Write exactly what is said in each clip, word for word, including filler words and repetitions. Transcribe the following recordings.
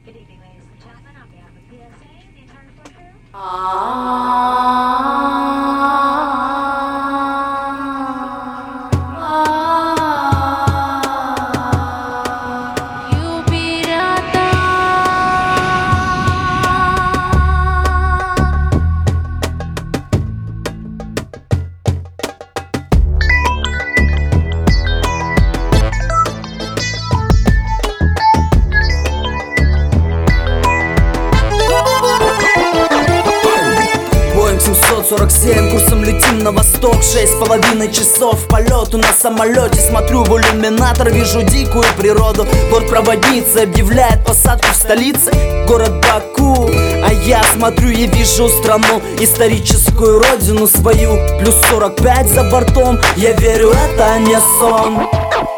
Good evening, ladies and gentlemen. On behalf of P S A and the entire floor crew. семьсот сорок семь, курсом летим на восток. Шесть с половиной часов полету на самолете. Смотрю в иллюминатор, вижу дикую природу. Бортпроводница объявляет посадку в столице, город Баку. А я смотрю и вижу страну, историческую родину свою. Плюс сорок пять за бортом, я верю, это не сон.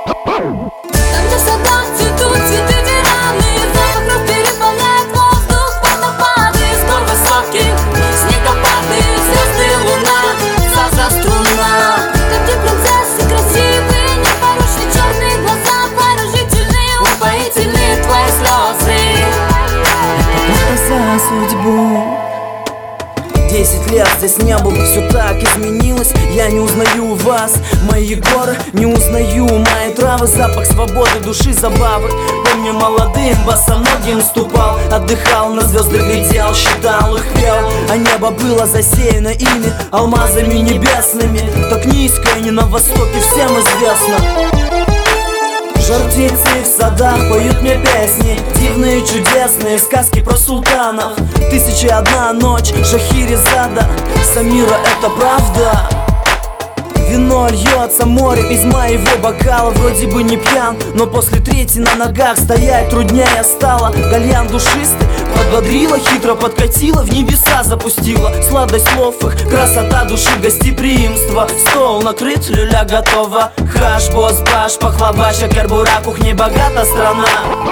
Там, где в садах цветут цветы деревни, запах роз переполняет воздух, водопады с гор высоких, снегопады, звезды, луна, за струна. Там, где принцессы красивые, непорочные черные глаза, поражительные, упоительные твои слезы. Это за судьбу. Десять лет здесь не был, все так изменилось. Я не узнаю вас, мои горы, не узнаю мои травы. Запах свободы, души, забавы. Помню, молодым босоногим ступал, отдыхал, на звезды глядел, считал их, пел. А небо было засеяно ими, алмазами небесными. Так низко и не на востоке, всем известно. Жар-птицы в садах поют мне песни, дивные, чудесные сказки про султанов. Тысяча и одна ночь, Шахерезада, Самира, это правда. Вино льется море из моего бокала. Вроде бы не пьян, но после третьей на ногах стоять труднее стало. Кальян душистый подбодрила, хитро подкатила, в небеса запустила. Сладость слов их, красота души, гостеприимство. Стол накрыт, люля готова. Хаш, босс, баш, пахлава, шакер-бура, кухни богата страна.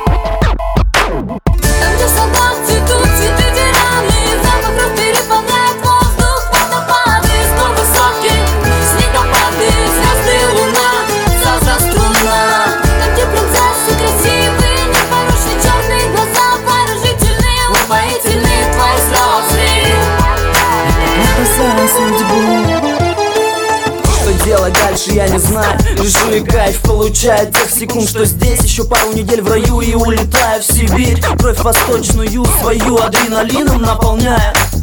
Там, где в садах цветут цветы деревни, запах роз переполняет воздух, водопады с гор высоких, снегопады, звезды, луна, за струна. Там, где принцессы красивые, непорочные черные глаза, поражительные, упоительные твои слезы. Это за судьбу. Что делать дальше, я не знаю. Лежу и кайф получаю тех секунд, что здесь. Еще пару недель в раю и улетаю в Сибирь. Кровь восточную свою адреналином наполняя.